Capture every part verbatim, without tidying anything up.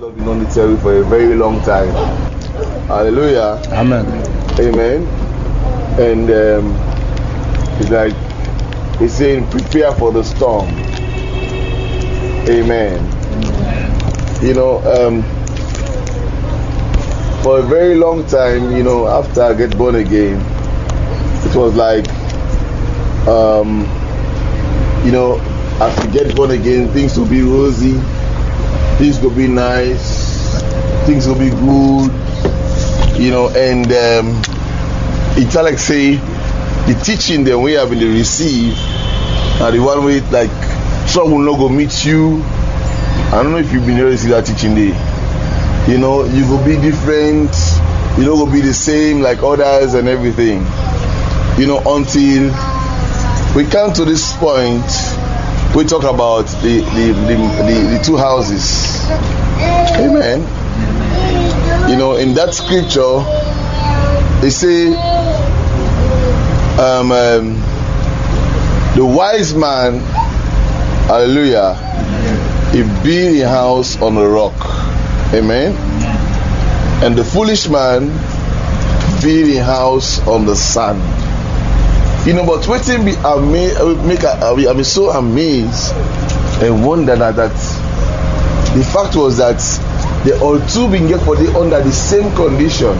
God been on the table for a very long time. Hallelujah. Amen. Amen. And um, it's like he's saying, prepare for the storm. Amen. You know, um, for a very long time, you know, after I get born again, it was like, um, you know, as you get born again, things will be rosy, things will be nice, things will be good, you know, and um, it's like say the teaching that we have been received, and the one way like some will not go meet you. I don't know if you've been able to see that teaching day. You know, you will be different, you know, will be the same like others and everything. You know, until we come to this point, we talk about the the, the, the, the two houses. Amen. You know, in that scripture, they say, um, um, the wise man, hallelujah, he built a house on a rock. Amen. And the foolish man built a house on the sand. You know, but waiting be amazed, make I be so amazed and wonder that, that the fact was that they all two being get for the under the same condition.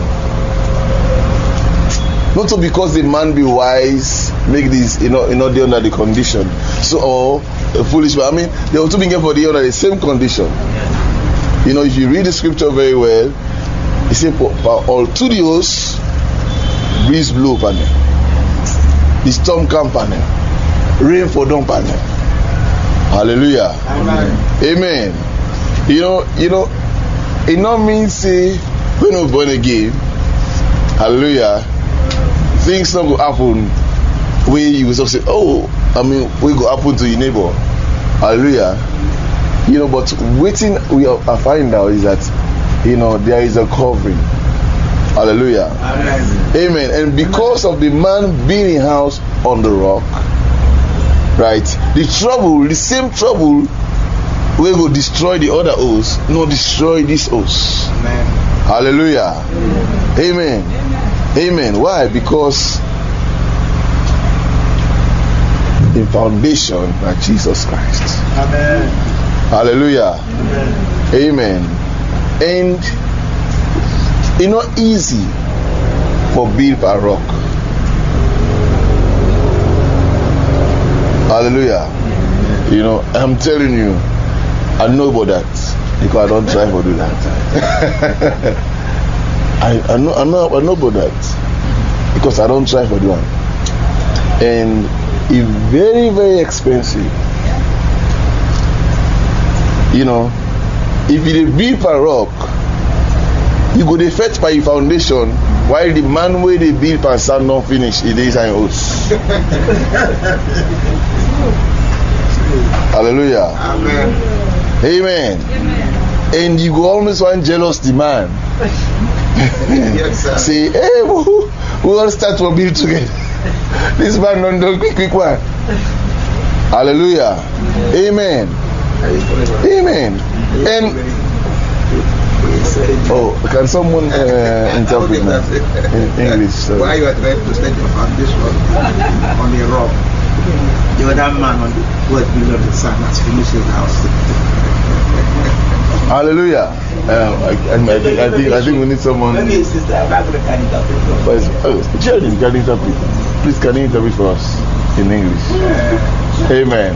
Not so because the man be wise, make this, you know, you know, they under the condition. So, or a foolish man. I mean, they all two being get for the under the same condition. You know, if you read the scripture very well, it says, all two the hosts, breeze blow upon them. The storm come upon them. Rain for them upon them. Hallelujah. Amen. Amen. You know, you know, it not means say when we're born again, hallelujah, things not go happen where you will say, oh, I mean, we go happen to your neighbor. Hallelujah. You know, but waiting we are find out is that, you know, there is a covering. Hallelujah. Amen. Amen. And because of the man building house on the rock, right, the trouble, the same trouble we will destroy the other house, no destroy this house. Amen. Hallelujah. Amen. Amen. Amen. Amen. Why? Because the foundation of Jesus Christ. Amen. Hallelujah. Amen. Amen. And it's not easy for build a rock. Hallelujah. You know, I'm telling you, I know about that because I don't try to do that. I, I know I know I know about that because I don't try to do that. And it's very, very expensive. You know, if you build a rock, you go dey fetch by your foundation while the man where they build and sand not finish it is an house. Hallelujah. Amen. Amen. Amen. And you go almost one jealous the man. Yes, say, hey, we, we all start to build together. This man don't do quick, quick one. Hallelujah. Amen. Amen. And oh, can someone uh, interpret now in English? Sorry. Why you are trying to set your foundation on the rock? The other man on the word below the sun has finished his house. Hallelujah. Um, I, I, I, think, I think I think we need someone. Maybe sister, I'm not going to can interpret. Oh, Jerry, can you interpret? Please, can you interpret for us in English? Amen.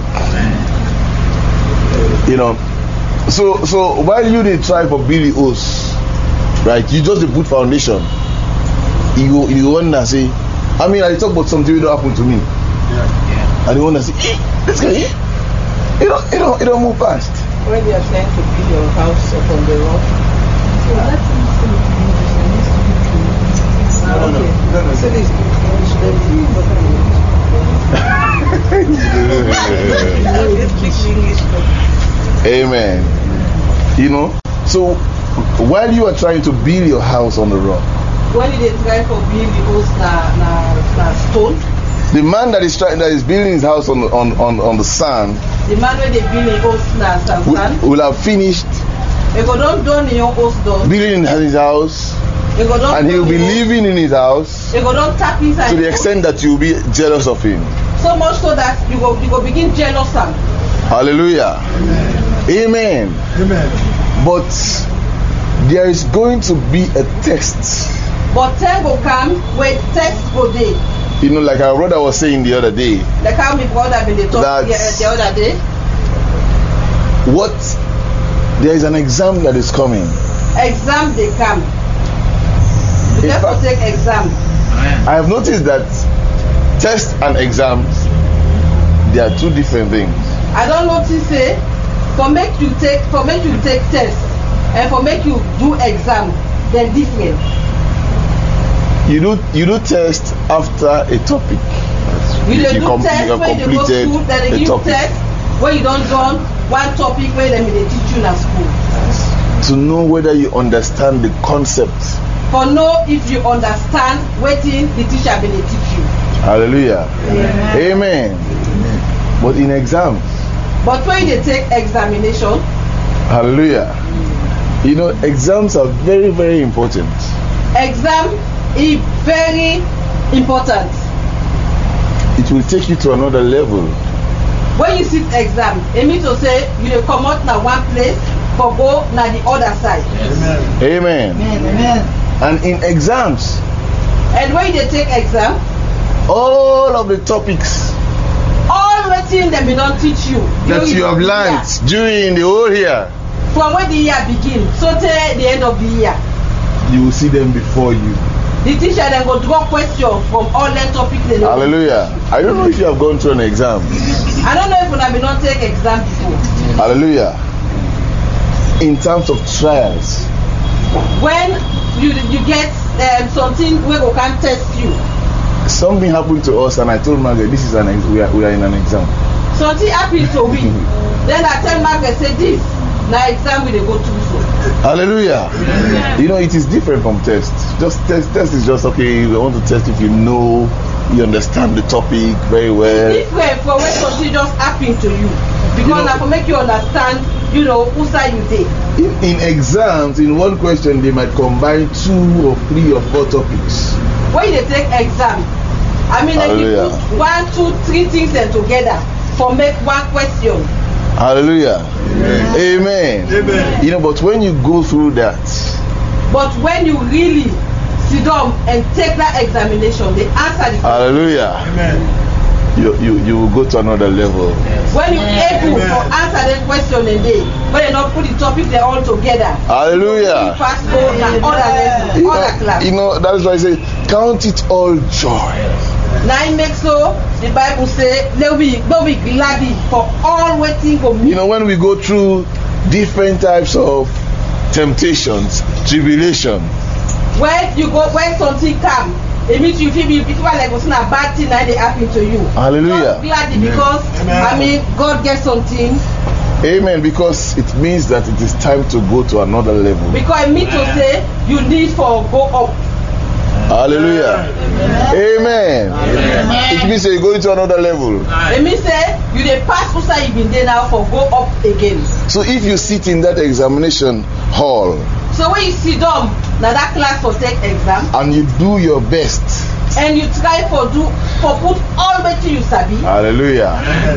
You know. So, so while you did try for Billy O's, right? You just put foundation. You you wonder say, I mean, I talk about something that happened to me. Yeah. Yeah. And you wonder say, eh, this guy, eh, it don't, it don't, it don't move fast. When you are trying to build your house up on the rock. So that's no, no, no, no, no. So this Amen. You know, so while you are trying to build your house on the rock, when they try for build the house na na na stone, the man that is trying that is building his house on on on, on the sand, the man when they build a house na sand, will, will have finished You go don't done in your house door. building in his house, You go don't. and he will be do in your- living in his house You go don't tap inside. to the your extent that you will be jealous of him. house. So much so that you go you go begin jealous am. Hallelujah. Amen. Amen. But there is going to be a test. But time go come where test go dey. You know, like our brother was saying the other day, Like how me brother been dey talk the, That's- the other day. what there is an exam that is coming. Exam dey come. In You get to fact- take exam. I have noticed that tests and exams, they are two different things. I don notice say for make you take for make you take test and for make you do exam dem different. You do you do test after a topic. You dey do com- test have when you dey go completed school dem dey a give you topic. test when you don done one topic wey dem dey teach you na school. To know whether you understand the concept. For know if you understand wetin the teacher been dey teach you. Hallelujah. Amen. Amen. But in exams, But when you dey take examination, hallelujah. You know, exams are very, very important. exam e very important. It will take you to another level. When you sit exam, e mean to say you dey comot na one place for go na the other side. Amen. Amen. Amen. And in exams, And when you dey take exam, all of the topics all wetin dem bin don teach you that during you have the learned year, during the whole year, from when the year begin so till the end of the year, you will see them before you. the teacher dem go draw question from all the topic dem dey. Hallelujah. I don't know if you have gone through an exam. I don't know if una bin don take exam before. Hallelujah. In terms of trials, When you you get um, something wey go come test you, something happened to us, and I told Margaret, "This is an ex- we are we are in an exam." something happen to we, then I tell Margaret say this na exam we dey go through so. Hallelujah. You know, it is different from test. Just test. Test is just okay. We want to test if you know, you understand the topic very well. Different from when something just happen to you, because You know- na for make you understand, you know, who side you dey. In, in exams, in one question, they might combine two or three or four topics. When you dey take exam, I mean dem dey Hallelujah. put one two three things dem together for make one question. Hallelujah. Amen. Amen. You know, but when you go through that, But when you really sit down and take that examination, they answer the question. hallelujah, Amen. you, you, you will go to another level. When you able Amen. to answer that question a day, when you not put the topic they all together, you Hallelujah. pass go na other level, You other know, class. you know, that is why I say, count it all joy. Na im make so the Bible say, "Let we let we glad for all waiting go You meet." know, when we go through different types of temptations, tribulation, When you go when something come, it means you feel be people like say na bad thing na dey happen to you. Hallelujah. Just glad because Amen. I mean God get something, amen, because it means that it is time to go to another level. because it mean to say you need for go up. Hallelujah. Amen. It means that you're going to another level. It mean say you dey pass who side you been dey now for go up again. So if you sit in that examination hall So when you sit down na that class for take exam and you do your best, and you try for do for put all wetin you sabi, hallelujah,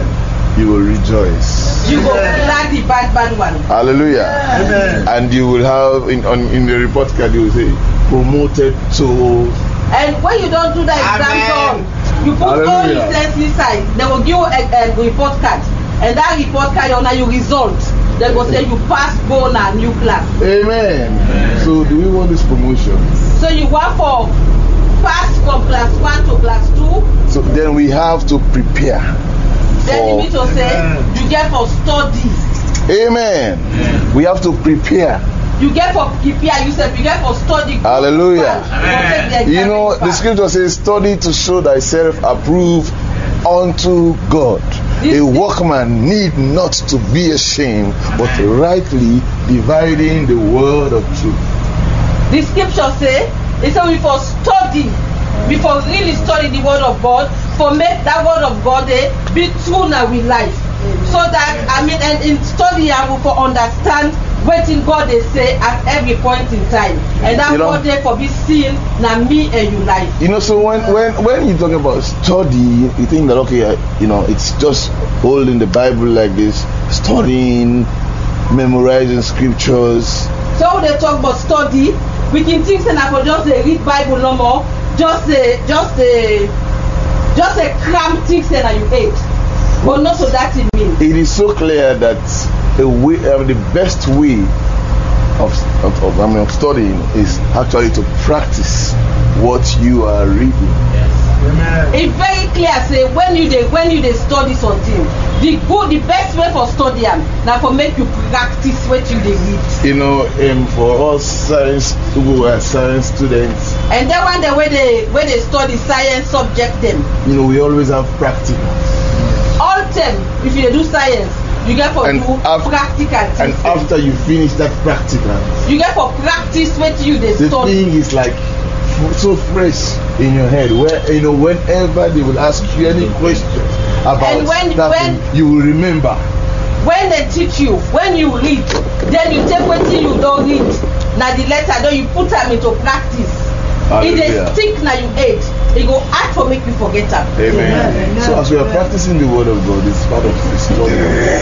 you will rejoice. you go glad the bad bad one. Hallelujah. Amen. And you will have in on in the report card you will say promoted to. And when you don do that exam Amen. done, you put all Hallelujah. the sense inside, they go give you a, a report card, and that report card on your result, they go say you pass go na new class. Amen. So do we want this promotion? So you want for pass from class one to class two, So then we have to prepare. then you For- need to say you get for study, Amen. We have to prepare. you get for prepare yourself, you get for study. Hallelujah. You go take the exam You know, paper. the scripture says, study to show thyself approved unto God. A workman need not to be ashamed, but rightly dividing the word of truth. The scripture say, it say we for study, we for really study the word of God, for make that word of God eh, be true na we life. So that I mean, and in study I will for understand wetin God dey say at every point in time, and that You know- God dey for be seen na me and you life. You know, so when when when you talk about study, you think that okay, uh, you know, it's just holding the Bible like this, studying, memorizing scriptures. So when they talk about study, we can think say na for just dey read Bible no more, just dey just dey just dey cram things say na you hate, but not so that it mean. It is so clear that the way, uh, the best way of, of, of I mean of studying is actually to practice what you are reading. It's very clear say when you dey when you dey study something, the good the best way for study am na for make you practice wetin you dey read. You know, um, for us science who are science students, And then one day wey dey wey dey study science subject dem, you know, we always have practical. all term if you dey do science, you get for And do af- practical And things. after you finish that practical, You get for practice wetin you dey the study. thing is like f- so fresh in your head. Where you know, whenever they will ask you any question about And when- that when- thing, you will remember. When they teach you, when you read, then you take wetin you don read, na the letter, then you put am into practice. If dey Hallelujah. stick na you hate, e go hard for make you forget am. Amen. So as we are practicing the word of God, it's part of the study.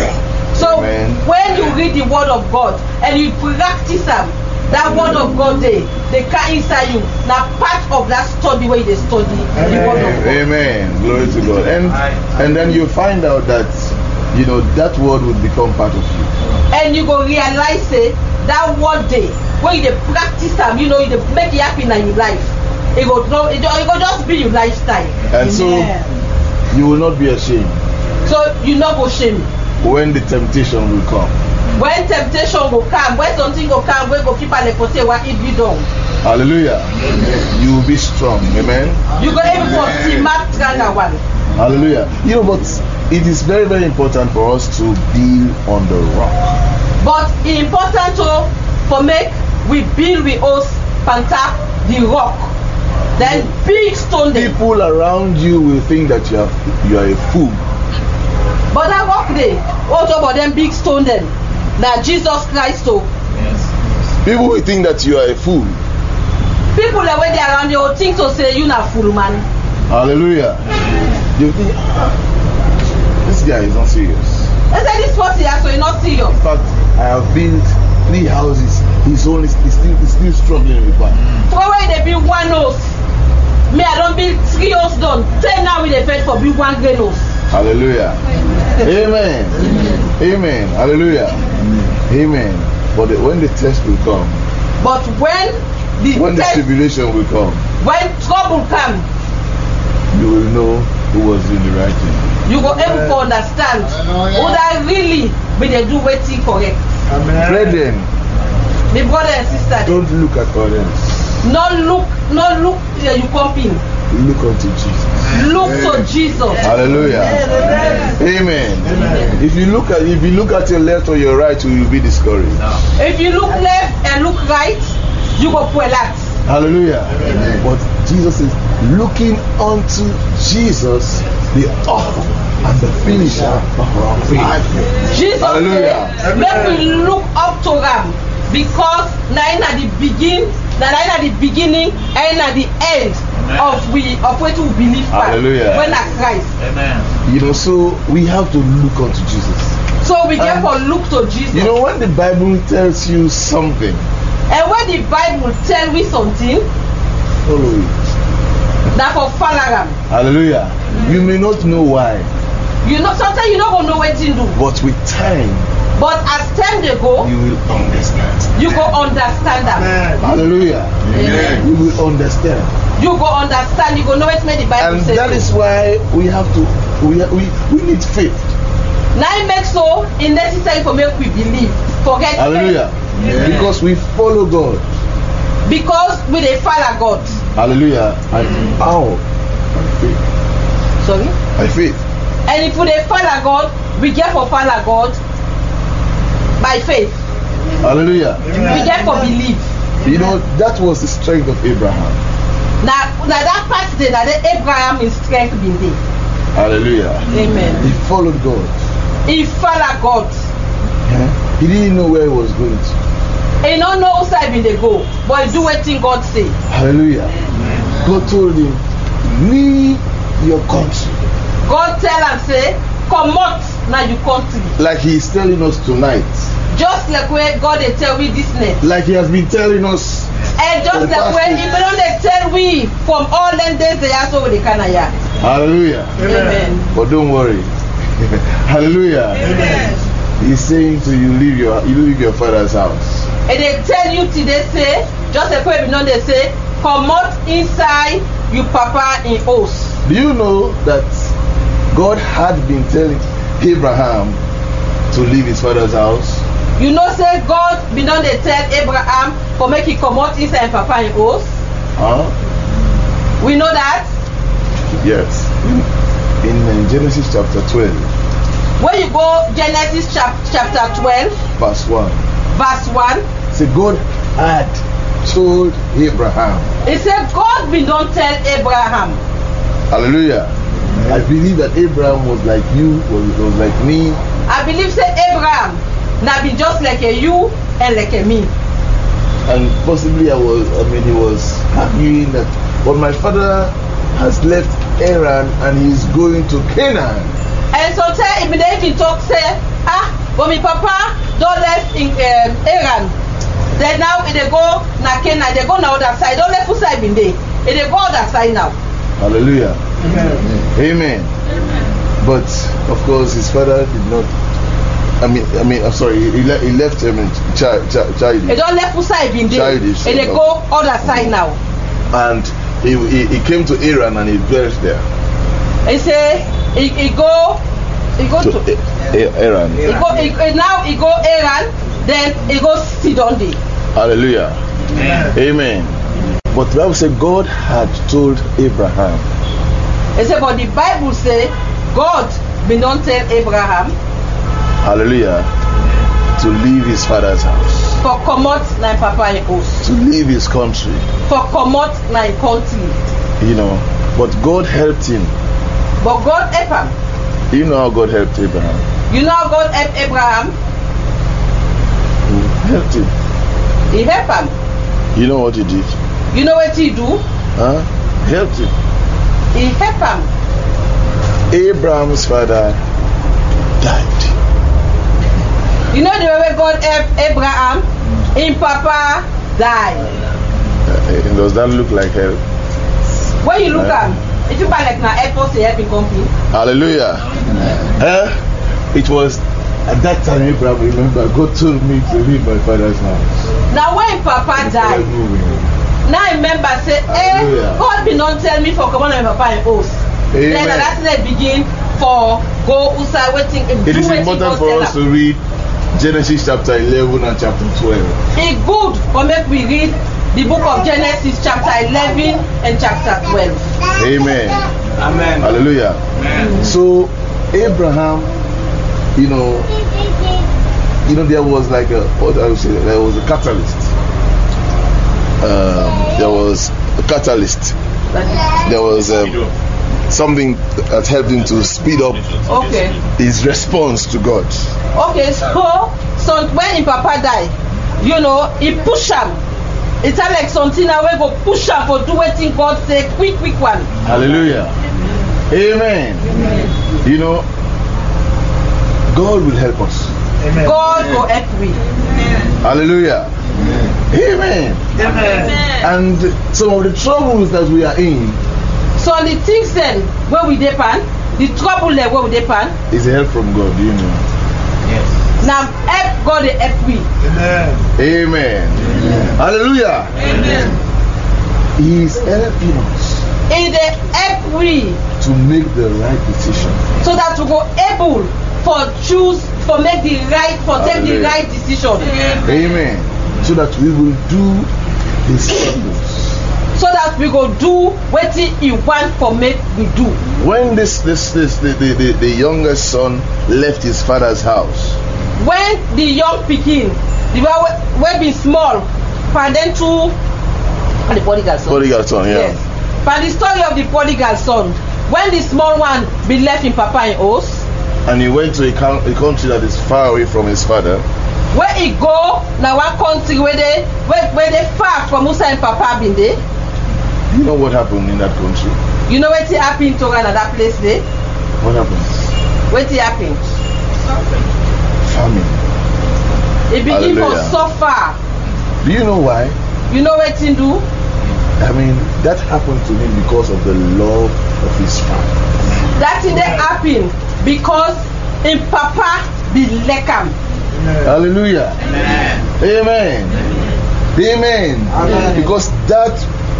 So Amen. when you read the word of God and you practice am, that word of God dey dey carry inside you, na part of that study wey you dey study the word of God. Amen. Glory to God. And and then you find out that you know that word will become part of you. And you go realize say that word dey when you dey practice am, you know you dey make it happen in your life. E go no, e go e go just be your lifestyle. And so you will not be ashamed So you no go shame. when the temptation will come. When temptation go come, when something go come, wey go keep am for say what if you don, Hallelujah. You will be strong. Amen. you go able for see mark tranger one. Hallelujah. You know, but it is very, very important for us to build on the rock. But e important to for make we build we house panta the rock, then big stone dem. People around you will think that you are you are a fool. But that rock dey, what about them big stone dem? Na Jesus Christ o. People will think that you are a fool. People dem wey dey around you go think to say you na fool man. Hallelujah. You think "Ah, this guy is not serious. They say this person here so e not serious. In fact, I have built three houses. His own is, is still is still struggling with that. For where they build one house, me I don build three house done. Ten now we dey fight for build one great house. Hallelujah. Amen. Amen. Hallelujah. Amen. But the, when the test will come, But when the when the test, tribulation will come, when trouble come, you will know who was doing the right thing. you go able to understand who that really be dey do wetin correct. Brethren, The brother and sister, don't look at others. no look, no look where you come in. Look unto Jesus. Look to Jesus. Hallelujah. Amen. If you look at if you look at your left or your right, you will be discouraged. If you look left and look right, you go puelat. Hallelujah. But Jesus is looking unto Jesus, the author and the finisher of our faith. Jesus Hallelujah. say make we look up to am because na him na the begin na na him na the beginning and na the end of we of wetin we believe for Hallelujah. when na Christ. You know, so we have to look unto Jesus. So we Um, therefore look to Jesus. You know, when the Bible tells you something, And when the Bible tell we something, follow it. na for follow am. Hallelujah. You may not know why, You know sometimes you no go know wetin do, but with time but as time dey go, you will understand. you go understand am. Hallelujah. Amen. You will understand. You go understand. You go know wetin make the Bible And say. that so. is why we have to we we, we need faith. Na it make so e necessary for make we believe. Forget Hallelujah. faith. Because we follow God. Because we dey follow God. Hallelujah. And how? By faith. Sorry. By faith. And if we dey follow God, we get for follow God by faith. Hallelujah. We get for believe. You know, that was the strength of Abraham. Na na that part dey na the Abraham his strength bin dey. Hallelujah. Amen. He followed God. He follow God. Yeah. He didn't know where he was going to. He don't know who side bin dey go, but he do wetin God say. Hallelujah. God told him, leave your country. God tell am say, comot na you country. Like he is telling us tonight. Just like where God dey tell we this night. Like he has been telling us. And just like where he don dey tell we from all them days they are so with the Canaya. Hallelujah. Amen. But don't worry. Hallelujah. Amen. He's saying to you, leave your you leave your father's house. And they tell you today say, just like where we know they say, comot inside you papa in house. Do you know that God had been telling Abraham to leave his father's house? You know say God be don dey tell Abraham for make he comot inside him papa in house. Huh? We know that. Yes. In, in Genesis chapter twelve. When you go Genesis chap chapter twelve, verse one. Verse one. See, God had told Abraham. He said God be don tell Abraham. Hallelujah. I believe that Abraham was like you, was, was like me. I believe say Abraham na be just like a you and like a me. And possibly I was, I mean, he was happy that, but my father has left Haran and he's going to Canaan. And sometimes if they even talk say, ah, but my papa don't left in um, Haran. Then now if they go na Canaan, they go na other side. Don't left who side been there. If they go other side now. Hallelujah. Amen. Amen. Amen. But of course, his father did not. I mean, I mean, I'm sorry. He, le he left him in child, child, childish. He don't left who side been there. Childish. And they go other side now. And he, he he came to Haran and he dwelt there. He say he, he go he go to, to Haran. He go he, now he go Haran. Then he go sit on there. Hallelujah. Amen. Amen. But the Bible said God had told Abraham. He said, but the Bible say God be don't tell Abraham. Hallelujah. To leave his father's house. For comot na papa in house. To leave his country. For comot na country. You know, but God helped him. But God help him. You know how God helped Abraham. You know how God helped Abraham. He helped him. He helped him. You know what he did? You know what he do? Huh? He helped him. He helped him. Abraham's father died. You know the way God helped Abraham? His papa died. Uh, does that look like help? When you look uh, at him, it look like na help to help him company. Hallelujah. Uh, it was at that time Abraham, remember, God told me to leave my father's house. Now when papa died, now I remember say, eh, God be not tell me for come on my papa in house. Then that's let begin for go outside waiting. It is important for us to read Genesis chapter eleven and chapter twelve. It's good for make we read the book of Genesis chapter eleven and chapter twelve. Amen. Amen. Hallelujah. Amen. So Abraham, you know, you know, there was like a what I would say, there was a catalyst. Um, there was a catalyst. There was um, something that helped him to speed up okay. his response to God. Okay, so so when his papa died, you know, he push him. It's like something that we go push him for do wetin God say, quick, quick one. Hallelujah. Amen. Amen. You know, God will help us. Amen. God will help me. Hallelujah. Amen. Amen. And some of the troubles that we are in. So the things then where we depend, the trouble there where we depend is help from God, do you know? Yes. Now help God to help me. Amen. Amen. Amen. Hallelujah. Amen. He is helping us. He dey help we to make the right decision. So that we go able for choose for make the right for take the right decision. Amen. So that we will do his purpose. So that we go do what he want for make we do. When this this this the, the, the, the youngest son left his father's house. When the young pikin, the one wey be small, for them to and the prodigal son. Prodigal son, yeah. Yes. But the story of the prodigal son, when the small one be left in papa in house. And he went to a, a country that is far away from his father. Where he go na one country where they where, where they far from Musa and Papa been there. You know what happened in that country? You know what happened to Ghana, that place there? What happened? What happened? Famine. It begin to Hallelujah. suffer. Do you know why? You know what he do? I mean, that happened to him because of the love of his father. That thing that happened because in Papa be lekam. Hallelujah. Amen. Amen. Amen. Amen. Because that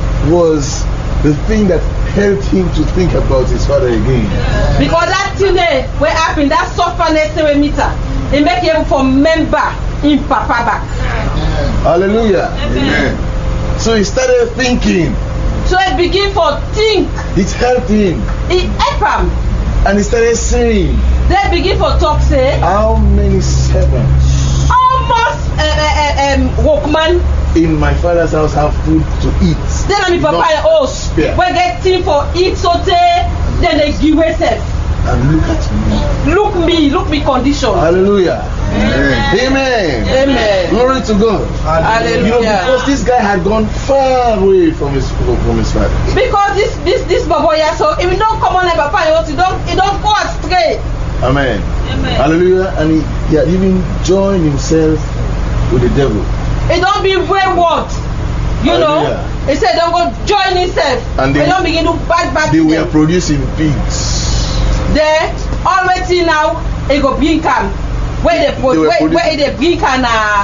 was the thing that helped him to think about his father again. Because that thing there what happened, that sufferness we meet her, it make him for member in Papa back. Hallelujah. Amen. So he started thinking. So it begin for think, It helped him. it help him. And he started saying, They begin for talk say, how many servants almost uh, uh, uh, um, workman. in my father's house have food to eat? Then I be Papa Not and host. spare. We get thing for eat so they then they give yourself. And look at me. Look me, look me condition. Hallelujah. Amen. Amen. Amen. Glory to God. Hallelujah. You know, because this guy had gone far away from his from his father. Because this this this boy here, so if you don't come on like Papa and host, you don't you don't go astray. Amen. Amen. Hallelujah. And he, he had even joined himself with the devil. It don't be wayward. You know, Hallelujah. he said don't go join himself. And they they- don't begin to bad bad They things. were producing pigs. There already now it go bring can where they put They were where, producing- where they bring can na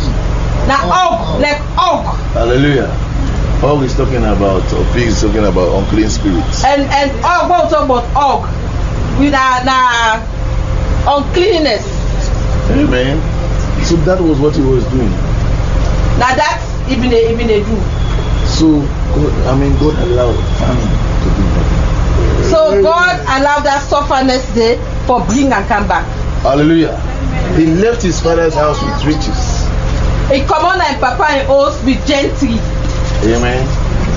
na og like og Hallelujah. All he's talking about, or pig is talking about unclean spirits. and and og what we talk about og with na na uncleanness. Amen. So that was what he was doing. Na that even they even they do. So, God, I mean, God allowed famine to be happen. So God allowed that sufferness there for bring and come back. Hallelujah. He left his father's house with riches. He come on like Papa and host with gentry. Amen.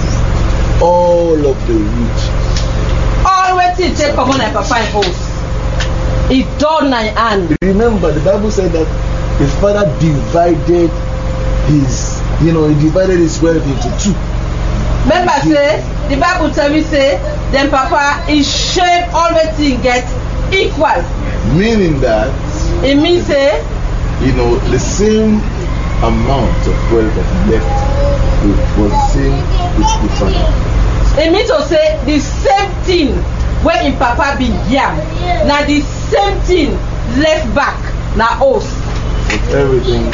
All of the rich. Always he take come on like Papa and host. He done nine hand. Remember, the Bible said that his father divided his, you know, he divided his wealth into two. Remember say the Bible tell me say then Papa he shape always he get equal. Meaning that, It means say you know, the same amount of wealth that he left was the same with the father. it means to say the same thing where in Papa be yam. Now the same thing left back na us. With everything.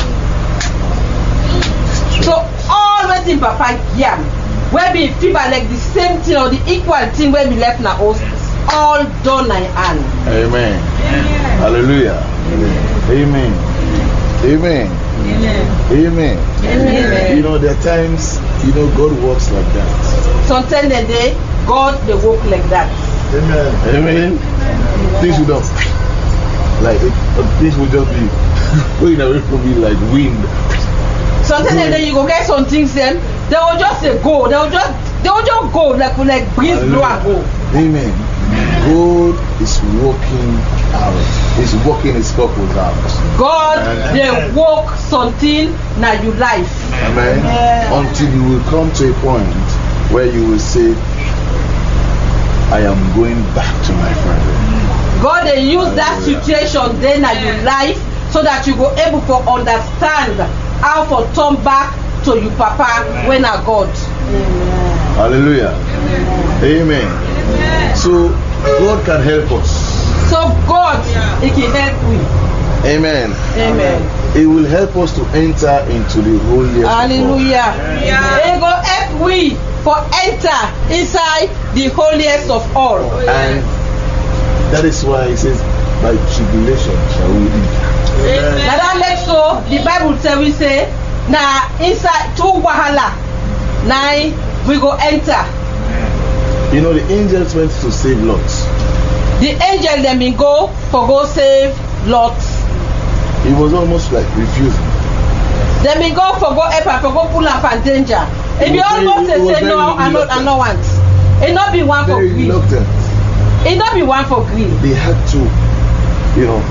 So always in Papa yam. Where be fever like the same thing or the equal thing where be left na us. All done nine hand. Amen. Hallelujah. Amen. Amen. Amen. Amen. You know, there are times, you know, God works like that. Sometimes the day God they work like that. Amen. Amen. Things will not, like, it, uh, things will just be going away from me like wind. Sometimes the day you go get some things then they will just say go. They will just they will just go like like breeze blow and go. Amen. God is working out. He's working his purpose out. God Amen. they work something na you life. Amen. Until you will come to a point where you will say, I am going back to my father. God they use that Hallelujah. situation then na you life so that you go able to understand how to turn back to you Papa when na God. Hallelujah. Amen. So God can help us. So God he can help we. Amen. Amen. It will help us to enter into the holiest of all. Hallelujah. He go help we for enter inside the holiest of all. And that is why he says, by tribulation shall we live. Na that make so the Bible tell we say na inside through wahala na we go enter. You know, the angels went to save Lot. The angel them been go for go save Lot. He was almost like refusing. Them been go for go help am for go pull am from danger. If He you was very- almost he say was say no, very I not I reluctant. no want. It not be one for Very green. reluctant. It not be one for green. They had to, you know,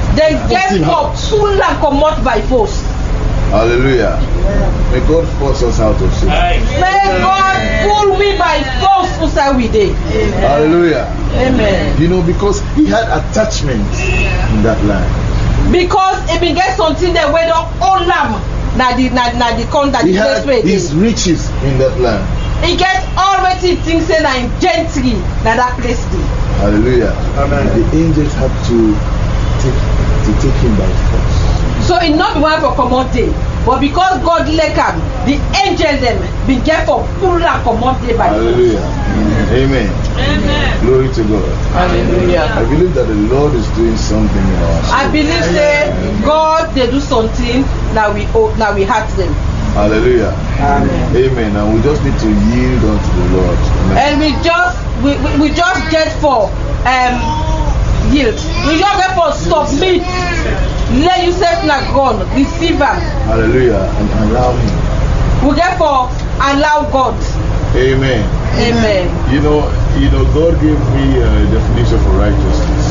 They Put get him up, out. pull and come out by force. Hallelujah. May God force us out of sin. May God pull me by force outside we day. Hallelujah. Amen. You know, because he had attachment in that land. Because if he get something that way the old lamb, na the na na the con that He the had place where his riches in that land. he get already things say na in gentry na that place dey. Hallelujah. Amen. The angels had to take to take him by force. So it not be one for comot day, but because God like am, the angel them be get for pull and comot day by force. Hallelujah. Amen. Amen. Glory to God. Hallelujah. I believe that the Lord is doing something in our lives. I believe say God they do something now we oh, now we hurt them. Hallelujah. Amen. Amen. And we just need to yield unto the Lord. Amen. And we just we, we, we just get for um yield. We just get for submit. Let yourself na God receive am. Hallelujah. And allow him. We get for allow God. Amen. Amen. You know, you know, God gave me a definition for righteousness.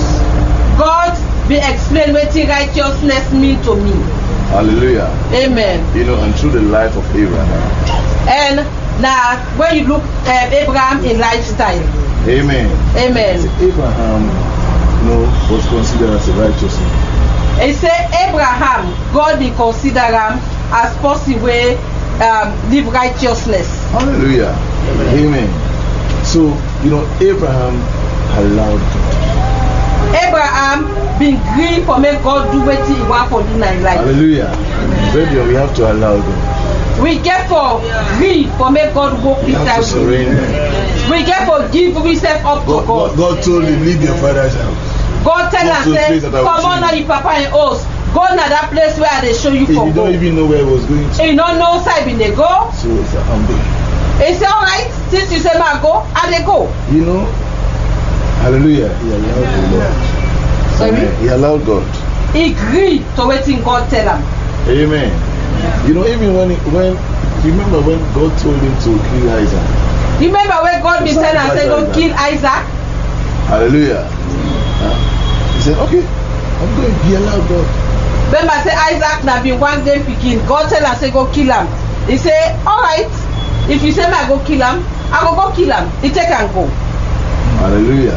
God be explain wetin righteousness mean to me. Hallelujah. Amen. You know, and through the life of Abraham. And now when you look at Abraham in lifestyle. Amen. Amen. Abraham, you know, was considered as a righteous man. He say Abraham, God be consider am as person wey um, live righteousness. Hallelujah. Amen. So, you know, Abraham allowed God. Abraham been gree for make God do wetin he want for do in him life. Hallelujah. Brethren, we have to allow God. We get for gree for make God work We have to inside we. surrender. We get for give ourselves up to God, God, God. God told him, leave your father's house. God tell Go am to the say, place that I will come show on you." now your papa and host. Go na that place where I dey show you He for did go. not even know where he was going to. He no know side bin dey go. So he said, I'm going. He say alright, since you say ma go, I dey go. You know, hallelujah. He allowed the Lord. Sorry? Amen. He allowed God. He gree to wetin God tell am. Amen. You know, even when, he, when, remember when God told him to kill Isaac. Remember when God be tell am say don't kill Isaac? Hallelujah. Huh? He said, okay, I'm going. He allowed God. Remember say Isaac na be one day pikin. God tell am say go kill am. He say alright, if you say me I go kill am, I go go kill am. He take am go. Hallelujah.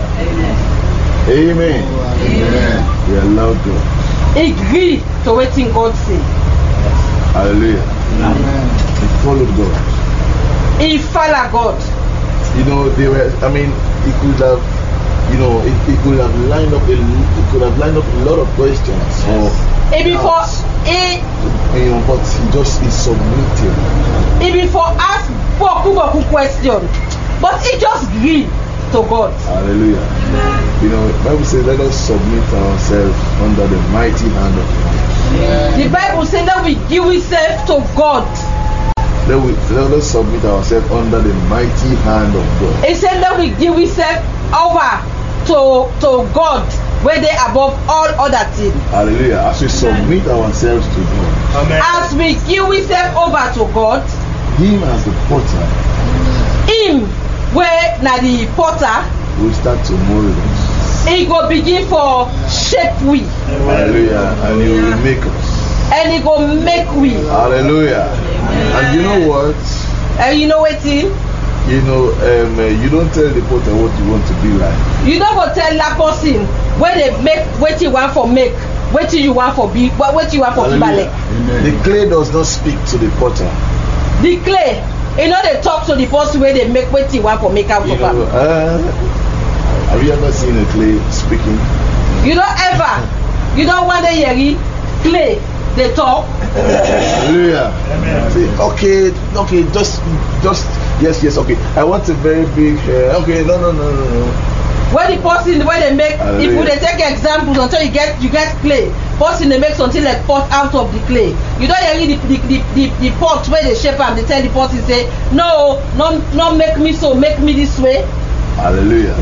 Amen. Amen. He allowed God. He gree to wetin God say. Hallelujah. Amen. He followed God. He follow God. You know, they were, I mean, he could have, you know, he, he could have lined up a, he could have lined up a lot of questions. Or He before doubts, he you know, but he just, he submitted. he before ask boku boku question, but he just gree to God. Hallelujah. You know, the Bible says, let us submit ourselves under the mighty hand of God. The Bible say that we give ourselves to God. Let, we, let us submit ourselves under the mighty hand of God. He said that we give ourselves over to to God, where they above all other things. Hallelujah. As we submit ourselves to God, Amen. As we give ourselves over to God, Him as the potter Him where na the potter, will start to mold us. He go begin for shape we, Hallelujah. And He will make us. and He go make we. Hallelujah. And you know what? And you know wetin? You know, um, uh, you don't tell the potter what you want to be like. You no go tell that person when they make wetin you want for make, wetin you want for be, wetin you want for Hallelujah. kibale. The clay does not speak to the potter. The clay, you know they talk to the person where they make wetin you want for make out You of know, am. uh, have you ever seen a clay speaking? You don't ever, you don't want to hear clay they talk. Hallelujah. Say, okay, okay, just, just, yes, yes, okay. I want a very big hair. Okay, no, no, no, no, no. When the person where they make, Hallelujah. if you they take examples until you get you get clay, person they make something like pot out of the clay. You don't hear the the, the, the, the pot where they shape and they tell the person say, no, no, no make me so, make me this way. Hallelujah.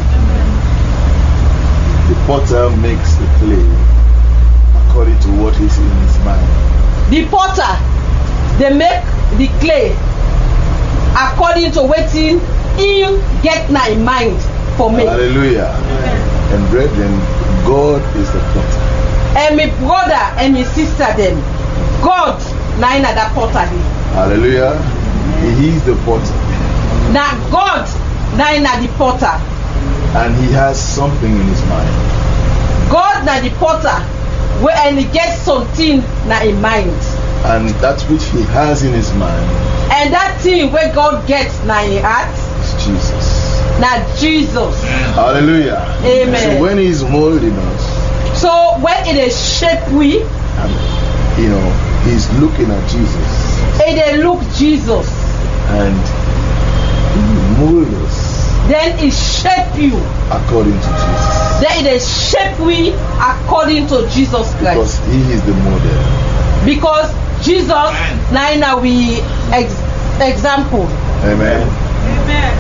The potter makes the clay according to what is in his mind. The potter, they make the clay according to wetin him get na in mind for me. Hallelujah. And brethren, God is the potter. and my brother and my sister them. God na in that potter. Hallelujah. He is the potter. Now God na in the potter. And he has something in his mind. God na the potter where and he gets something na in mind. And that which he has in his mind. And that thing where God gets na in heart is Jesus. Na Jesus. Hallelujah. Amen. So when he's molding us. So when it is shape we. And, you know, he's looking at Jesus. And they look Jesus. And he mold us. Then it shape you according to Jesus. Then it shape we according to Jesus Christ. Because he is the model. Because Jesus now now we ex example. Amen. Amen.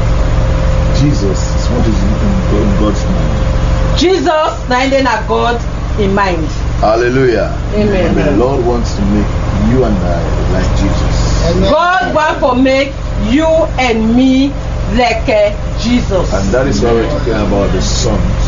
Jesus is what is in God's mind. Jesus now then a God in mind. Hallelujah. Amen. And the Lord wants to make you and I like Jesus. Amen. God wants to make you and me like uh, Jesus. And that is why we're talking about the sons.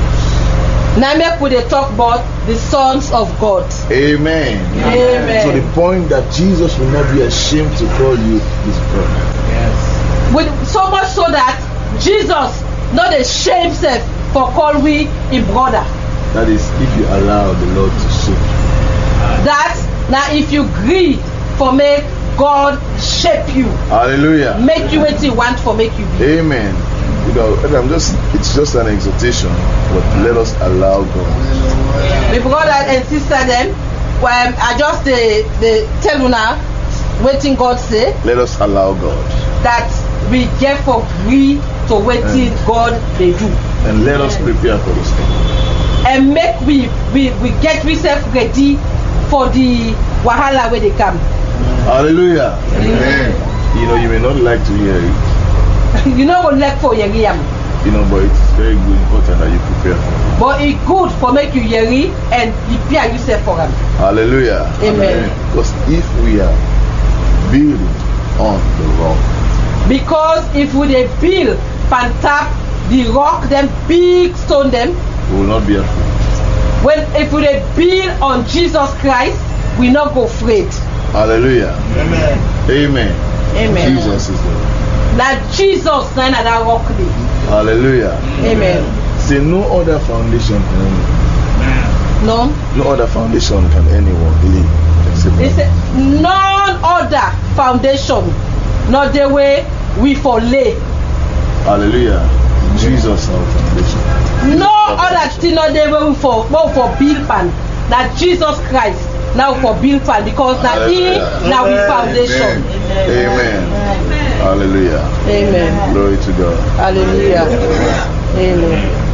Now make we talk about the sons of God. Amen. Amen. So the point that Jesus will not be ashamed to call you his brother. Yes. With so much so that Jesus not ashamed himself for call we a brother. That is if you allow the Lord to shape you. That now if you agree for make God shape you. Hallelujah. Make you what he want for make you be. Amen. You know, I'm just it's just an exhortation, but let us allow God. My brother and sister them, when I just the the tell you now, waiting God say. Let us allow God. That we get for free to waiting and, God they do. And let us prepare for this thing. And make we we, we get ourselves ready for the wahala where they come. Hallelujah. Amen. You know, you may not like to hear it. You know what like for yeri am. You know, but it's very good, important that you prepare for it. But it's good for make you yeri and prepare yourself for them. Hallelujah. Amen. Because if we are building on the rock. Because if we they build pan tap the rock, them big stone them. We will not be afraid. When if we they build on Jesus Christ, we not go afraid. Hallelujah. Amen. Amen. Amen. Jesus is the Lord. That Jesus na na that rock day. Hallelujah. Amen. Say no other foundation can anyone. No. No other foundation can anyone believe. They say none other foundation, not the way we for lay. Hallelujah. Jesus our foundation. No other thing, not the way we for well, for build pan. That Jesus Christ now for build pan because now he now we foundation. Amen. Amen. Amen. Hallelujah. Amen. Glory to God. Hallelujah. Amen.